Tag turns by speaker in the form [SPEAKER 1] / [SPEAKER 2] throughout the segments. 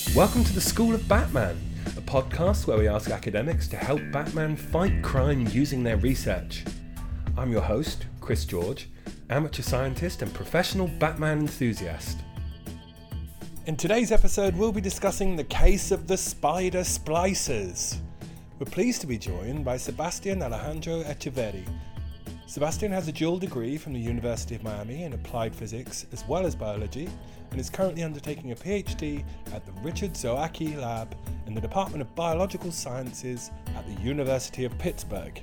[SPEAKER 1] Welcome to the School of Batman, a podcast where we ask academics to help Batman fight crime using their research. I'm your host, Chris George, amateur scientist and professional Batman enthusiast. In today's episode, we'll be discussing the case of the Spider Splicers. We're pleased to be joined by Sebastian Alejandro Echeverri. Sebastian has a dual degree from the University of Miami in applied physics as well as biology, and is currently undertaking a PhD at the Richard Zowacki Lab in the Department of Biological Sciences at the University of Pittsburgh.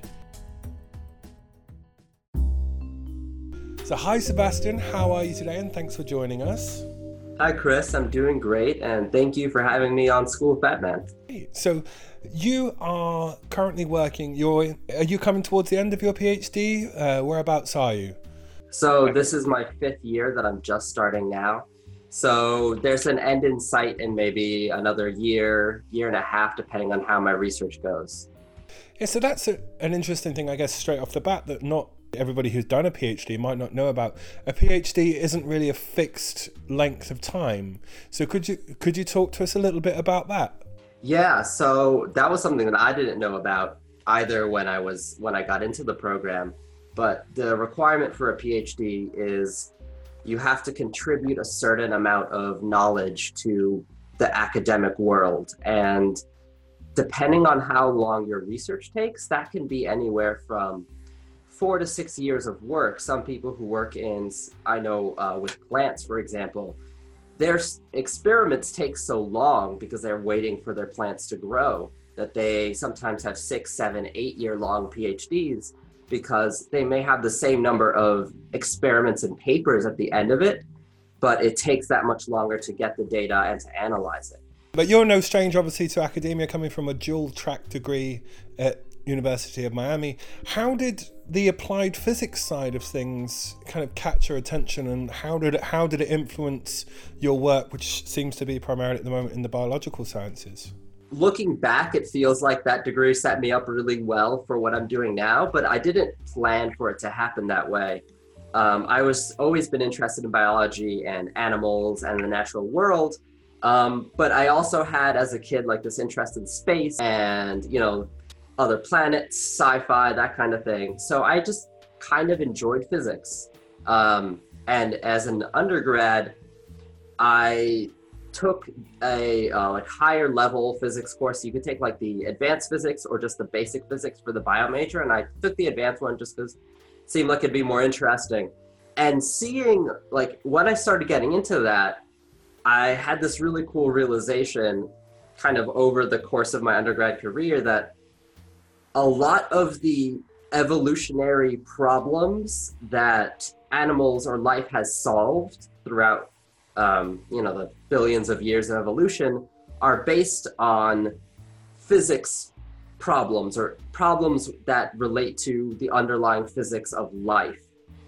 [SPEAKER 1] So hi Sebastian, how are you today, and thanks for joining us.
[SPEAKER 2] Hi Chris, I'm doing great, and thank you for having me on School of Batman.
[SPEAKER 1] So you are currently working, are you coming towards the end of your PhD? Whereabouts are you?
[SPEAKER 2] So this is my 5th year that I'm just starting now. So there's an end in sight in maybe another year and a half, depending on how my research goes.
[SPEAKER 1] Yeah, so that's an interesting thing, I guess, straight off the bat, that not everybody who's done a PhD might not know about. A PhD isn't really a fixed length of time. So could you talk to us a little bit about that?
[SPEAKER 2] Yeah, so that was something that I didn't know about either when I got into the program. But the requirement for a PhD is you have to contribute a certain amount of knowledge to the academic world. And depending on how long your research takes, that can be anywhere from 4 to 6 years of work. Some people who work with plants, for example, their experiments take so long because they're waiting for their plants to grow that they sometimes have 6, 7, 8 year long PhDs, because they may have the same number of experiments and papers at the end of it, but it takes that much longer to get the data and to analyze it.
[SPEAKER 1] But you're no stranger, obviously, to academia, coming from a dual track degree at University of Miami. How did the applied physics side of things kind of catch your attention, and how did it influence your work, which seems to be primarily at the moment in the biological sciences?
[SPEAKER 2] Looking back, it feels like that degree set me up really well for what I'm doing now, but I didn't plan for it to happen that way. I was always been interested in biology and animals and the natural world, but I also had, as a kid, like this interest in space and, other planets, sci-fi, that kind of thing. So I just kind of enjoyed physics. And as an undergrad, I took a higher level physics course. You could take like the advanced physics or just the basic physics for the bio major. And I took the advanced one just because it seemed like it'd be more interesting. And seeing, like, when I started getting into that, I had this really cool realization kind of over the course of my undergrad career that a lot of the evolutionary problems that animals or life has solved throughout the billions of years of evolution are based on physics problems, or problems that relate to the underlying physics of life.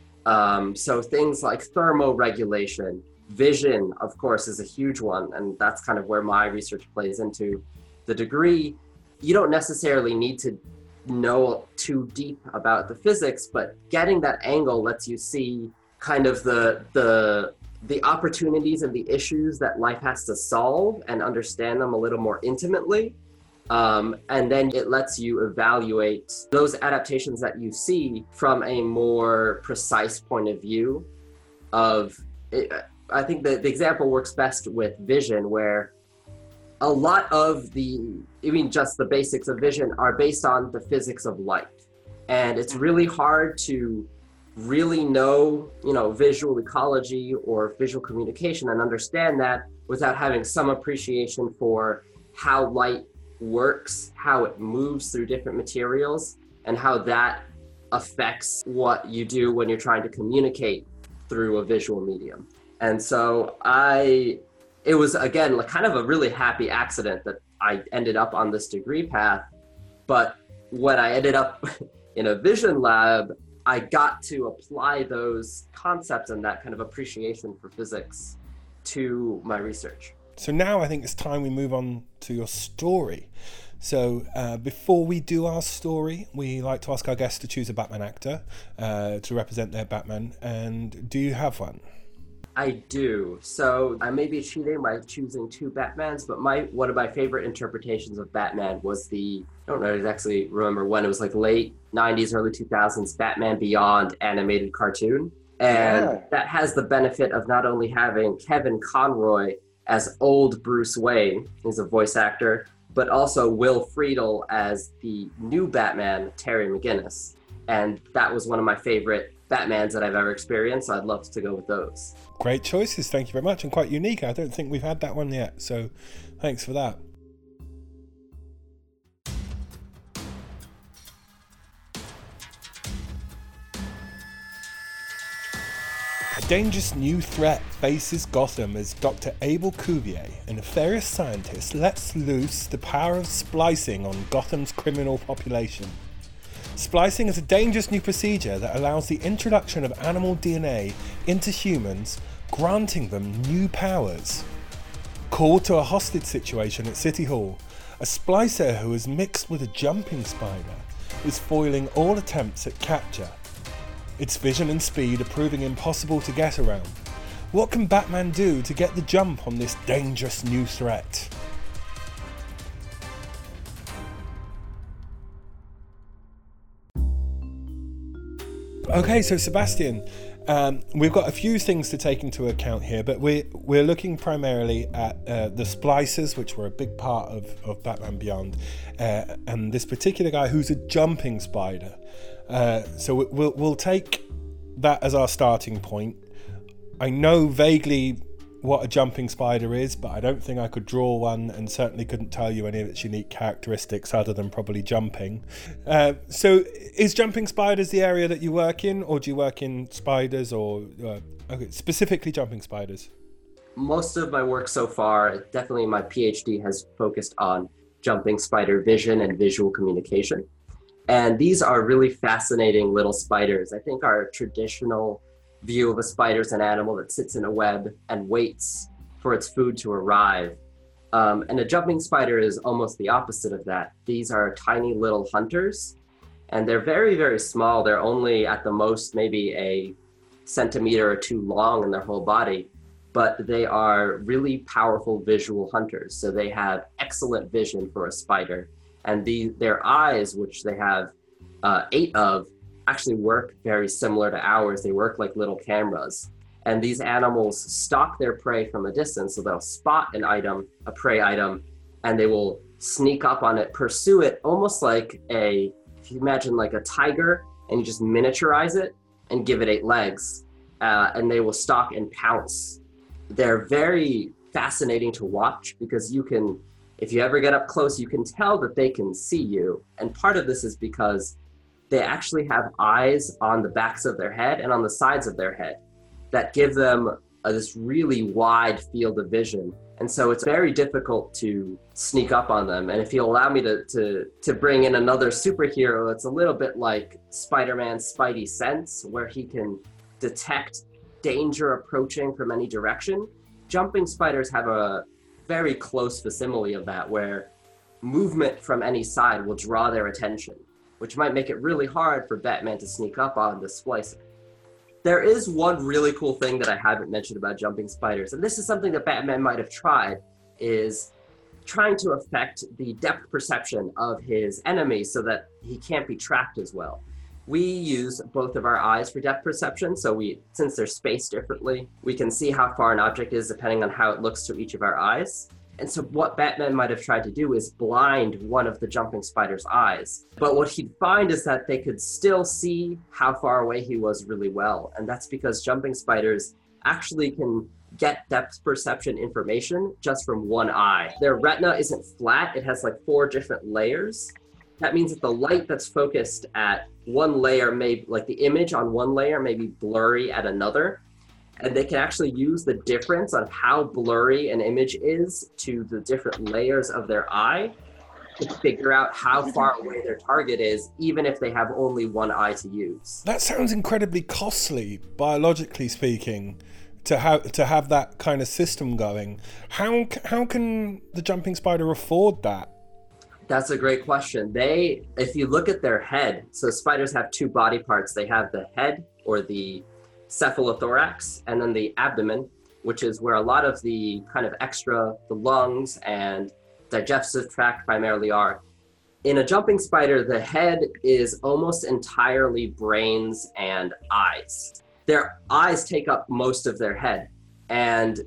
[SPEAKER 2] So things like thermoregulation, vision, of course, is a huge one, and that's kind of where my research plays into the degree. You don't necessarily need to know too deep about the physics, but getting that angle lets you see kind of the opportunities and the issues that life has to solve and understand them a little more intimately. And then it lets you evaluate those adaptations that you see from a more precise point of view of it. I think the example works best with vision, where a lot of just the basics of vision are based on the physics of light. And it's really hard to really know, visual ecology or visual communication and understand that without having some appreciation for how light works, how it moves through different materials, and how that affects what you do when you're trying to communicate through a visual medium. And so it was, again, like kind of a really happy accident that I ended up on this degree path. But when I ended up in a vision lab, I got to apply those concepts and that kind of appreciation for physics to my research.
[SPEAKER 1] So now I think it's time we move on to your story. So before we do our story, we like to ask our guests to choose a Batman actor to represent their Batman. And do you have one?
[SPEAKER 2] I do. So I may be cheating by choosing two Batmans, but my one of my favorite interpretations of Batman was I don't know exactly remember when, it was like late 90s, early 2000s Batman Beyond animated cartoon. And that has the benefit of not only having Kevin Conroy as old Bruce Wayne, he's a voice actor, but also Will Friedle as the new Batman, Terry McGinnis. And that was one of my favorite Batmans that I've ever experienced, so I'd love to go with those.
[SPEAKER 1] Great choices, thank you very much, and quite unique. I don't think we've had that one yet, so thanks for that. A dangerous new threat faces Gotham as Dr. Abel Cuvier, a nefarious scientist, lets loose the power of splicing on Gotham's criminal population. Splicing is a dangerous new procedure that allows the introduction of animal DNA into humans, granting them new powers. Called to a hostage situation at City Hall, a splicer who is mixed with a jumping spider is foiling all attempts at capture. Its vision and speed are proving impossible to get around. What can Batman do to get the jump on this dangerous new threat? Okay, so Sebastian, we've got a few things to take into account here, but we're looking primarily at the splicers, which were a big part of Batman Beyond, and this particular guy who's a jumping spider. So we'll take that as our starting point. I know vaguely what a jumping spider is, but I don't think I could draw one, and certainly couldn't tell you any of its unique characteristics other than probably jumping. So is jumping spiders the area that you work in, or do you work in spiders, or specifically jumping spiders?
[SPEAKER 2] Most of my work so far, definitely my PhD, has focused on jumping spider vision and visual communication. And these are really fascinating little spiders. I think our traditional view of a spider is an animal that sits in a web and waits for its food to arrive. And a jumping spider is almost the opposite of that. These are tiny little hunters, and they're very, very small. They're only at the most maybe a centimeter or two long in their whole body, but they are really powerful visual hunters. So they have excellent vision for a spider. And their eyes, which they have 8 of, actually work very similar to ours. They work like little cameras. And these animals stalk their prey from a distance. So they'll spot an item, a prey item, and they will sneak up on it, pursue it, almost like if you imagine like a tiger, and you just miniaturize it and give it 8 legs, and they will stalk and pounce. They're very fascinating to watch because if you ever get up close, you can tell that they can see you. And part of this is because they actually have eyes on the backs of their head and on the sides of their head that give them this really wide field of vision. And so it's very difficult to sneak up on them. And if you allow me to bring in another superhero, it's a little bit like Spider-Man's Spidey Sense, where he can detect danger approaching from any direction. Jumping spiders have a very close facsimile of that, where movement from any side will draw their attention, which might make it really hard for Batman to sneak up on the splicer. There is one really cool thing that I haven't mentioned about jumping spiders, and this is something that Batman might have tried, is trying to affect the depth perception of his enemies so that he can't be tracked as well. We use both of our eyes for depth perception, so since they're spaced differently, we can see how far an object is depending on how it looks to each of our eyes. And so what Batman might have tried to do is blind one of the jumping spider's eyes. But what he'd find is that they could still see how far away he was really well. And that's because jumping spiders actually can get depth perception information just from one eye. Their retina isn't flat, it has like 4 different layers. That means that the light that's focused at one layer the image on one layer may be blurry at another. And they can actually use the difference on how blurry an image is to the different layers of their eye to figure out how far away their target is, even if they have only one eye to use.
[SPEAKER 1] That sounds incredibly costly, biologically speaking, to have that kind of system going. How can the jumping spider afford that?
[SPEAKER 2] That's a great question. If you look at their head, so spiders have 2 body parts. They have the head, or the cephalothorax, and then the abdomen, which is where a lot of the kind of the lungs and digestive tract primarily are. In a jumping spider, the head is almost entirely brains and eyes. Their eyes take up most of their head, and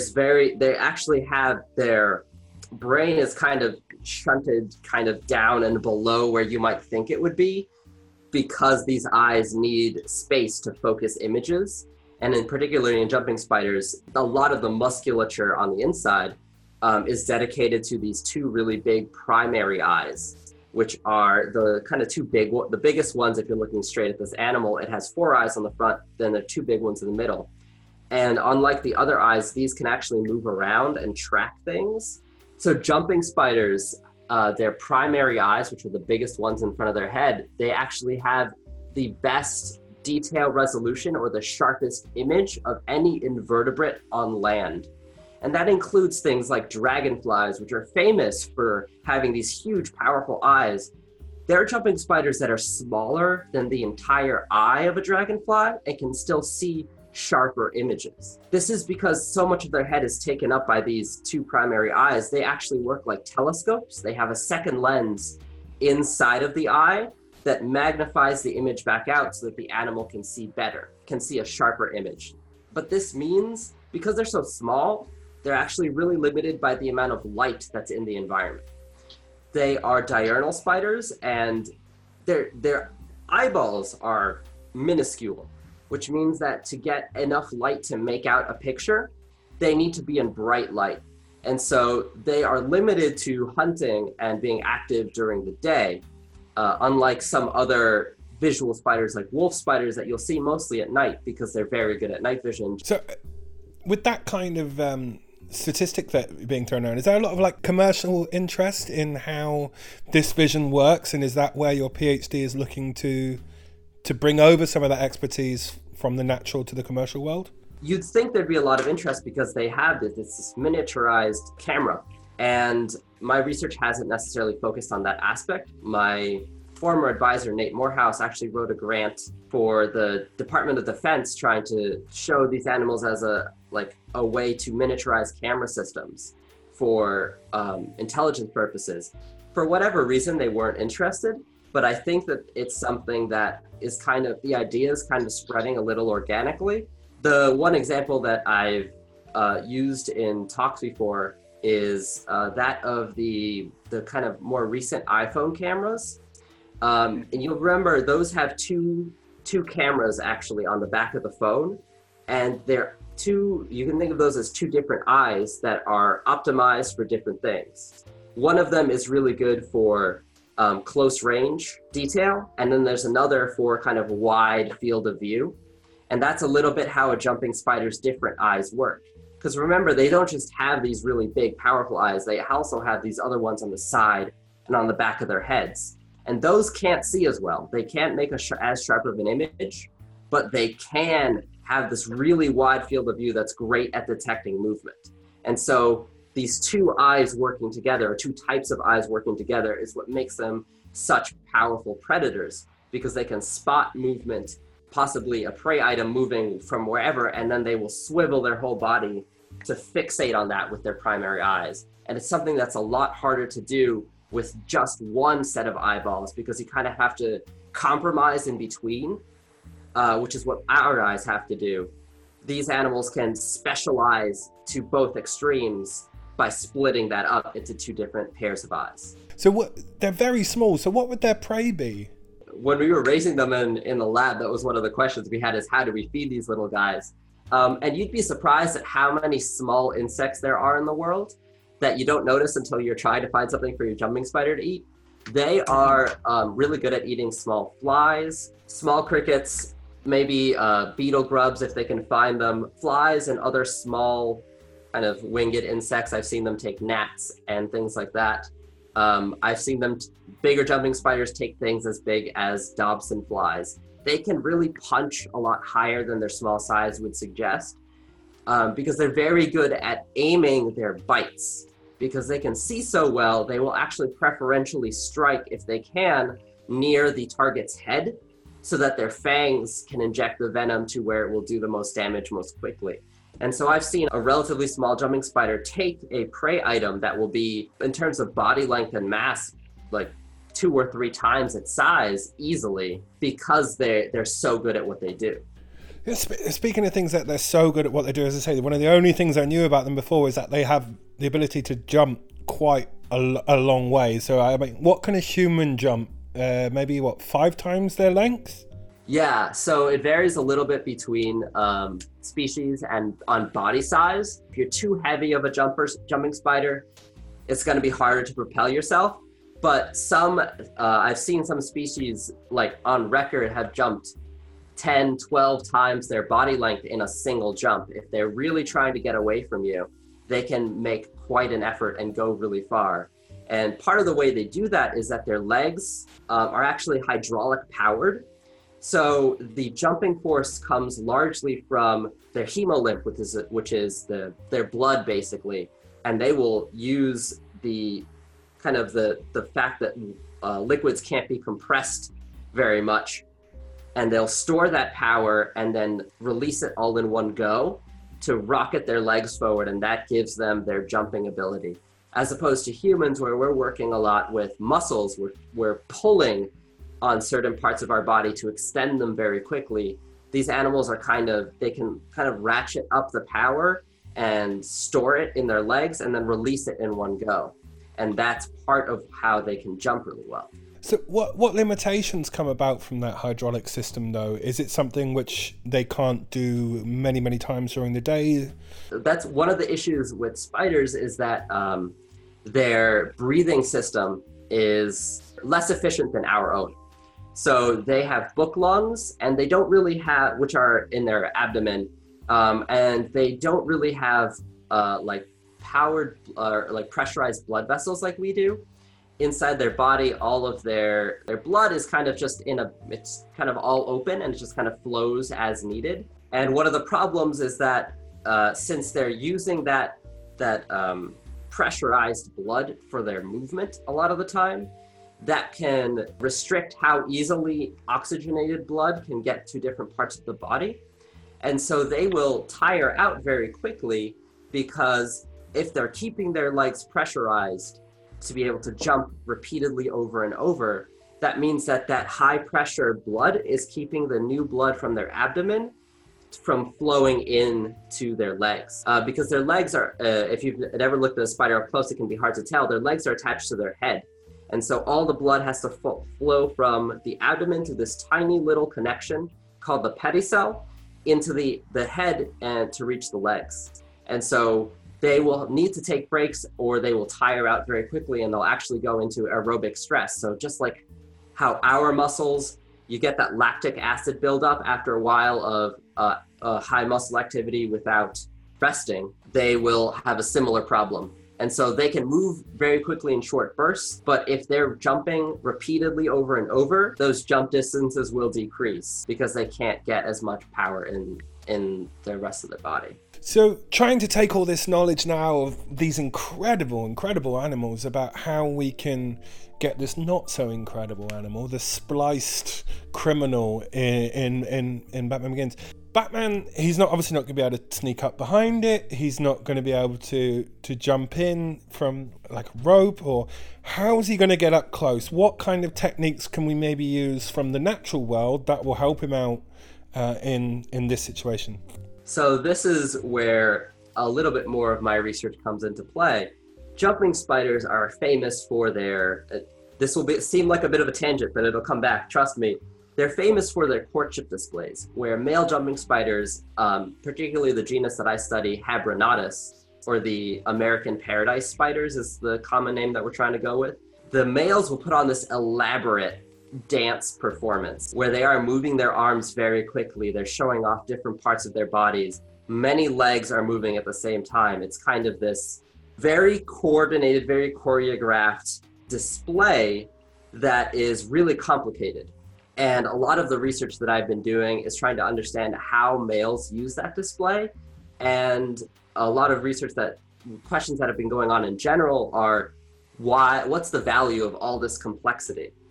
[SPEAKER 2] they actually have their brain is kind of shunted kind of down and below where you might think it would be, because these eyes need space to focus images. And particularly in jumping spiders, a lot of the musculature on the inside is dedicated to these two really big primary eyes, which are the kind of the biggest ones. If you're looking straight at this animal, it has 4 eyes on the front, then the 2 big ones in the middle. And unlike the other eyes, these can actually move around and track things. So jumping spiders, their primary eyes, which are the biggest ones in front of their head, they actually have the best detail resolution or the sharpest image of any invertebrate on land. And that includes things like dragonflies, which are famous for having these huge, powerful eyes. There are jumping spiders that are smaller than the entire eye of a dragonfly and can still see sharper images. This is because so much of their head is taken up by these 2 primary eyes. They actually work like telescopes. They have a second lens inside of the eye that magnifies the image back out so that the animal can see better, can see a sharper image. But this means, because they're so small, they're actually really limited by the amount of light that's in the environment. They are diurnal spiders, and their eyeballs are minuscule, which means that to get enough light to make out a picture, they need to be in bright light. And so they are limited to hunting and being active during the day, unlike some other visual spiders like wolf spiders that you'll see mostly at night because they're very good at night vision.
[SPEAKER 1] So with that kind of statistic that being thrown around, is there a lot of like commercial interest in how this vision works? And is that where your PhD is looking to bring over some of that expertise from the natural to the commercial world?
[SPEAKER 2] You'd think there'd be a lot of interest because they have this miniaturized camera. And my research hasn't necessarily focused on that aspect. My former advisor, Nate Morehouse, actually wrote a grant for the Department of Defense trying to show these animals as a way to miniaturize camera systems for intelligence purposes. For whatever reason, they weren't interested, but I think that it's something that is the idea is kind of spreading a little organically. The one example that I've used in talks before is that of the kind of more recent iPhone cameras. And you'll remember those have two cameras actually on the back of the phone. And you can think of those as 2 different eyes that are optimized for different things. One of them is really good for close range detail. And then there's another for kind of wide field of view. And that's a little bit how a jumping spider's different eyes work. Because remember, they don't just have these really big, powerful eyes. They also have these other ones on the side and on the back of their heads. And those can't see as well. They can't make as sharp of an image, but they can have this really wide field of view that's great at detecting movement. And so these 2 eyes working together, or 2 types of eyes working together, is what makes them such powerful predators, because they can spot movement, possibly a prey item moving from wherever, and then they will swivel their whole body to fixate on that with their primary eyes. And it's something that's a lot harder to do with just one set of eyeballs, because you kind of have to compromise in between, which is what our eyes have to do. These animals can specialize to both extremes by splitting that up into 2 different pairs of eyes.
[SPEAKER 1] So they're very small. So what would their prey be?
[SPEAKER 2] When we were raising them in the lab, that was one of the questions we had, is how do we feed these little guys? And you'd be surprised at how many small insects there are in the world that you don't notice until you're trying to find something for your jumping spider to eat. They are really good at eating small flies, small crickets, maybe beetle grubs if they can find them, flies and other small kind of winged insects. I've seen them take gnats and things like that. I've seen bigger jumping spiders take things as big as Dobson flies. They can really punch a lot higher than their small size would suggest, because they're very good at aiming their bites. Because they can see so well, they will actually preferentially strike, if they can, near the target's head, so that their fangs can inject the venom to where it will do the most damage most quickly. And so I've seen a relatively small jumping spider take a prey item that will be, in terms of body length and mass, like 2 or 3 times its size easily, because they're so good at what they do.
[SPEAKER 1] Yeah, speaking of things that they're so good at what they do, as I say, one of the only things I knew about them before is that they have the ability to jump quite a long way. So I mean, what can a human jump? Maybe 5 times their length?
[SPEAKER 2] Yeah, so it varies a little bit between species and on body size. If you're too heavy of a jumping spider, it's going to be harder to propel yourself. But I've seen some species, like on record, have jumped 10, 12 times their body length in a single jump. If they're really trying to get away from you, they can make quite an effort and go really far. And part of the way they do that is that their legs are actually hydraulic powered. So the jumping force comes largely from their hemolymph, which is their blood basically. And they will use the fact that liquids can't be compressed very much, and they'll store that power and then release it all in one go to rocket their legs forward, and that gives them their jumping ability. As opposed to humans, where we're working a lot with muscles, we're pulling on certain parts of our body to extend them very quickly. These animals they can kind of ratchet up the power and store it in their legs and then release it in one go. And that's part of how they can jump really well.
[SPEAKER 1] So what limitations come about from that hydraulic system, though? Is it something which they can't do many, many times during the day?
[SPEAKER 2] That's one of the issues with spiders, is that their breathing system is less efficient than our own. So they have book lungs, and they don't really have, which are in their abdomen, and they don't really have powered pressurized blood vessels like we do. Inside their body, all of their blood is kind of just it's kind of all open, and it just kind of flows as needed. And one of the problems is that since they're using that pressurized blood for their movement a lot of the time, that can restrict how easily oxygenated blood can get to different parts of the body. And so they will tire out very quickly, because if they're keeping their legs pressurized to be able to jump repeatedly over and over, that means that high pressure blood is keeping the new blood from their abdomen from flowing into their legs. Because their legs are, if you've ever looked at a spider up close, it can be hard to tell, their legs are attached to their head. And so all the blood has to flow from the abdomen to this tiny little connection called the pedicel into the head and to reach the legs. And so they will need to take breaks, or they will tire out very quickly, and they'll actually go into aerobic stress. So just like how our muscles, you get that lactic acid buildup after a while of high muscle activity without resting, they will have a similar problem. And so they can move very quickly in short bursts, but if they're jumping repeatedly over and over, those jump distances will decrease because they can't get as much power in the rest of their body.
[SPEAKER 1] So trying to take all this knowledge now of these incredible animals, about how we can get this not so incredible animal, the spliced criminal in Batman Begins. Batman, he's obviously not going to be able to sneak up behind it. He's not going to be able to jump in from like a rope, or how's he going to get up close? What kind of techniques can we maybe use from the natural world that will help him out in this situation?
[SPEAKER 2] So this is where a little bit more of my research comes into play. Jumping spiders are famous for this will seem like a bit of a tangent, but it'll come back, trust me. They're famous for their courtship displays, where male jumping spiders, particularly the genus that I study, Habronatus, or the American paradise spiders is the common name that we're trying to go with. The males will put on this elaborate dance performance where they are moving their arms very quickly. They're showing off different parts of their bodies. Many legs are moving at the same time. It's kind of this very coordinated, very choreographed display that is really complicated. And a lot of the research that I've been doing is trying to understand how males use that display. And a lot of questions that have been going on in general are what's the value of all this complexity?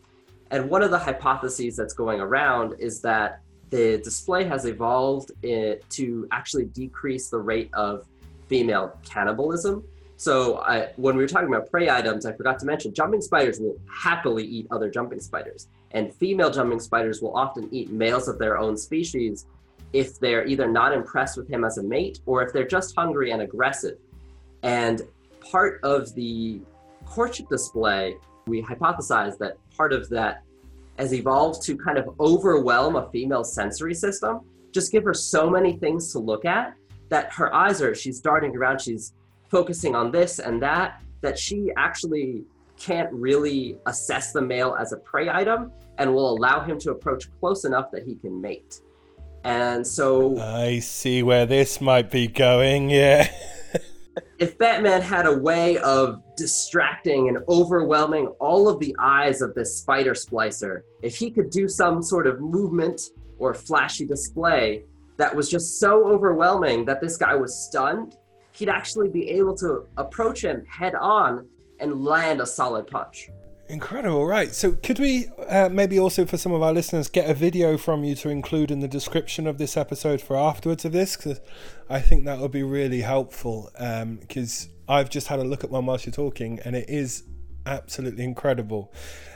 [SPEAKER 2] And one of the hypotheses that's going around is that the display has evolved to actually decrease the rate of female cannibalism. So when we were talking about prey items, I forgot to mention jumping spiders will happily eat other jumping spiders. And female jumping spiders will often eat males of their own species if they're either not impressed with him as a mate or if they're just hungry and aggressive. And part of the courtship display, we hypothesized that part of that has evolved to kind of overwhelm a female's sensory system, just give her so many things to look at that her eyes she's darting around, she's focusing on this and that she actually can't really assess the male as a prey item and will allow him to approach close enough that he can mate. And so
[SPEAKER 1] I see where this might be going, yeah.
[SPEAKER 2] If Batman had a way of distracting and overwhelming all of the eyes of this spider splicer, if he could do some sort of movement or flashy display that was just so overwhelming that this guy was stunned, he'd actually be able to approach him head on and land a solid punch.
[SPEAKER 1] Incredible, right. So could we maybe also for some of our listeners get a video from you to include in the description of this episode for afterwards of this? Because I think that would be really helpful, because I've just had a look at one whilst you're talking and it is absolutely incredible.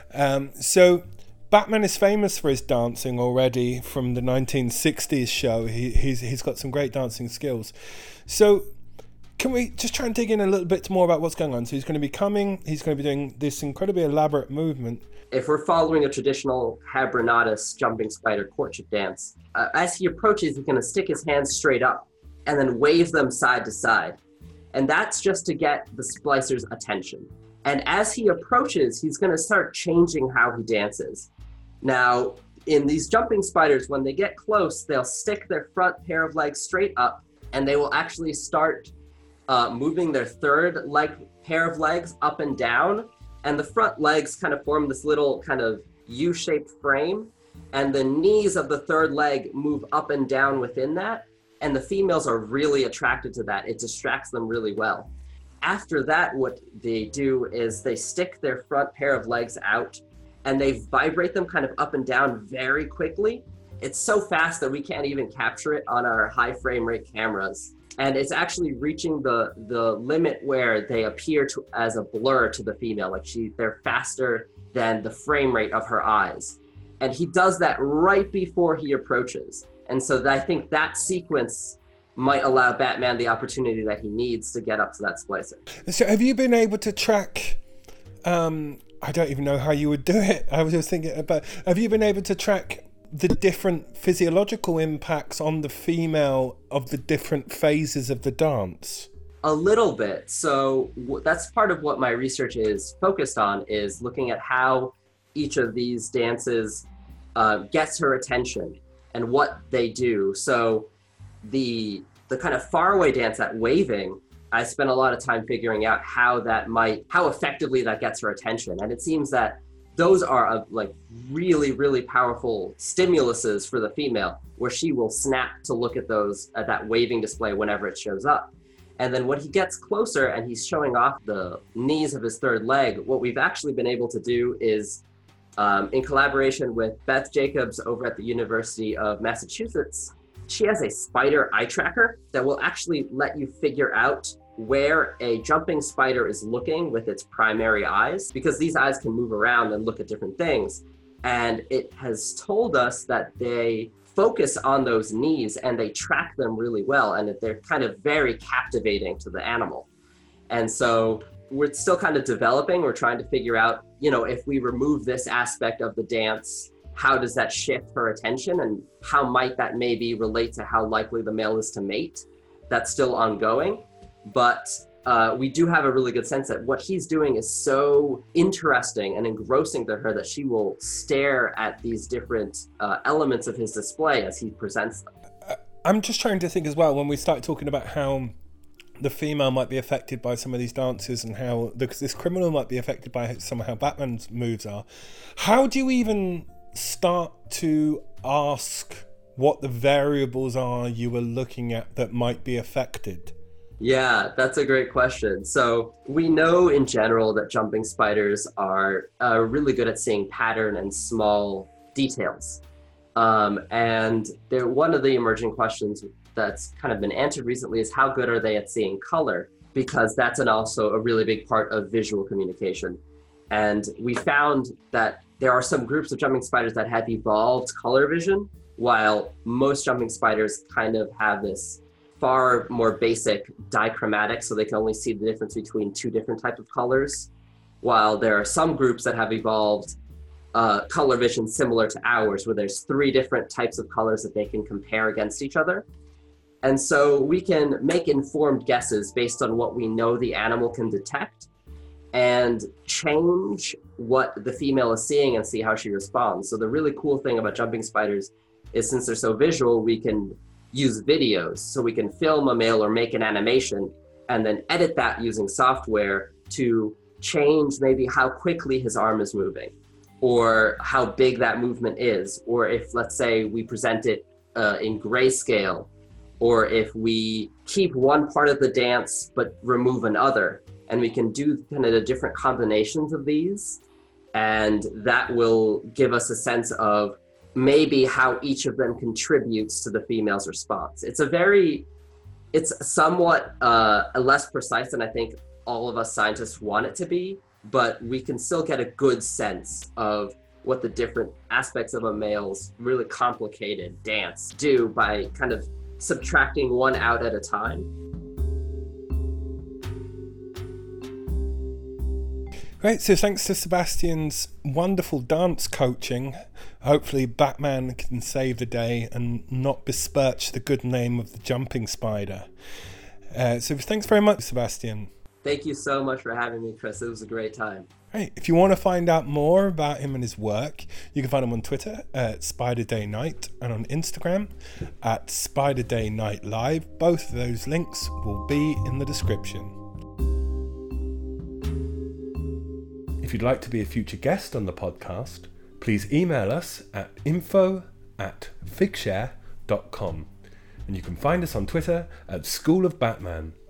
[SPEAKER 1] So Batman is famous for his dancing already from the 1960s show. He's got some great dancing skills. So can we just try and dig in a little bit more about what's going on? So he's going to be doing this incredibly elaborate movement.
[SPEAKER 2] If we're following a traditional Habernatus jumping spider courtship dance, as he approaches, he's going to stick his hands straight up and then wave them side to side. And that's just to get the splicer's attention. And as he approaches, he's going to start changing how he dances. Now, in these jumping spiders, when they get close, they'll stick their front pair of legs straight up and they will actually start moving their third pair of legs up and down, and the front legs kind of form this little kind of U-shaped frame, and the knees of the third leg move up and down within that, and the females are really attracted to that. It distracts them really well. After that, what they do is they stick their front pair of legs out, and they vibrate them kind of up and down very quickly. It's so fast that we can't even capture it on our high frame rate cameras. And it's actually reaching the limit where they appear as a blur to the female. Like they're faster than the frame rate of her eyes. And he does that right before he approaches. And so I think that sequence might allow Batman the opportunity that he needs to get up to that splicer.
[SPEAKER 1] So have you been able to track, I don't even know how you would do it. I was just thinking about, have you been able to track the different physiological impacts on the female of the different phases of the dance?
[SPEAKER 2] A little bit. So that's part of what my research is focused on, is looking at how each of these dances gets her attention and what they do. So the kind of faraway dance, that waving, I spent a lot of time figuring out how effectively that gets her attention. And it seems that those are really, really powerful stimuluses for the female, where she will snap to look at that waving display whenever it shows up. And then when he gets closer and he's showing off the knees of his third leg, what we've actually been able to do is, in collaboration with Beth Jacobs over at the University of Massachusetts, she has a spider eye tracker that will actually let you figure out where a jumping spider is looking with its primary eyes, because these eyes can move around and look at different things. And it has told us that they focus on those knees and they track them really well, and that they're kind of very captivating to the animal. And so we're still kind of developing. We're trying to figure out, if we remove this aspect of the dance, how does that shift her attention, and how might that maybe relate to how likely the male is to mate? That's still ongoing. But we do have a really good sense that what he's doing is so interesting and engrossing to her that she will stare at these different elements of his display as he presents them.
[SPEAKER 1] I'm just trying to think as well, when we start talking about how the female might be affected by some of these dances and how this criminal might be affected by how Batman's moves are. How do you even start to ask what the variables are you were looking at that might be affected?
[SPEAKER 2] Yeah, that's a great question. So we know in general that jumping spiders are really good at seeing pattern and small details. And one of the emerging questions that's kind of been answered recently is how good are they at seeing color? Because that's also a really big part of visual communication. And we found that there are some groups of jumping spiders that have evolved color vision, while most jumping spiders kind of have this far more basic dichromatic, so they can only see the difference between two different types of colors, while there are some groups that have evolved color vision similar to ours, where there's three different types of colors that they can compare against each other. And so we can make informed guesses based on what we know the animal can detect and change what the female is seeing and see how she responds. So the really cool thing about jumping spiders is, since they're so visual, we can use videos. So we can film a male or make an animation and then edit that using software to change maybe how quickly his arm is moving, or how big that movement is, or if, let's say, we present it in grayscale, or if we keep one part of the dance but remove another, and we can do kind of the different combinations of these, and that will give us a sense of maybe how each of them contributes to the female's response. It's somewhat less precise than I think all of us scientists want it to be, but we can still get a good sense of what the different aspects of a male's really complicated dance do by kind of subtracting one out at a time.
[SPEAKER 1] Great, so thanks to Sebastian's wonderful dance coaching, hopefully Batman can save the day and not besmirch the good name of the jumping spider. So thanks very much, Sebastian.
[SPEAKER 2] Thank you so much for having me, Chris. It was a great time.
[SPEAKER 1] Great. If you want to find out more about him and his work, you can find him on Twitter at Spider Day Night and on Instagram at Spider Day Night Live. Both of those links will be in the description. If you'd like to be a future guest on the podcast, please email us at info@figshare.com, and you can find us on Twitter at School of Batman.